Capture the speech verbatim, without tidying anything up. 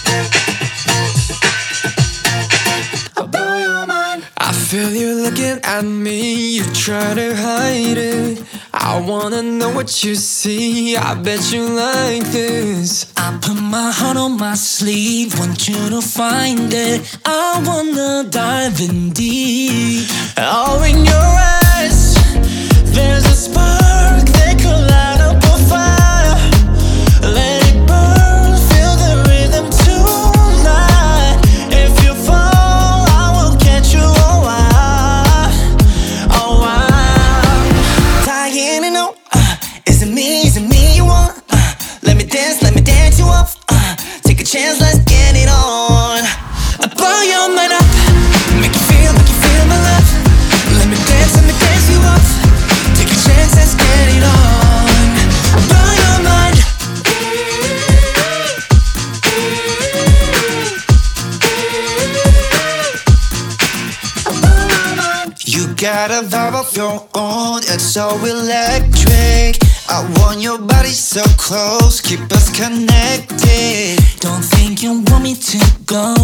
I'll blow your mind. I feel you looking at me, you try to hide it. I wanna know what you see, I bet you like this. I put my heart on my sleeve, want you to find it. I wanna dive in deep. Oh, in your eyes, there's a spark that could light up a fire. Let it burn, feel the rhythm tonight. If you fall, I will catch you. Oh, I, oh, I. Dying to know, uh, is it me, is it me you want? Uh, let me dance, let me dance you off. Uh, take a chance, let's get it on. I blow your mind up, make you feel, make you feel my love. Let me dance, let me dance you off. Take a chance, let's get it on. I blow your mind. You got a vibe of your own, it's so electric. I want your body so close, keep us connected. Don't think you want me to go.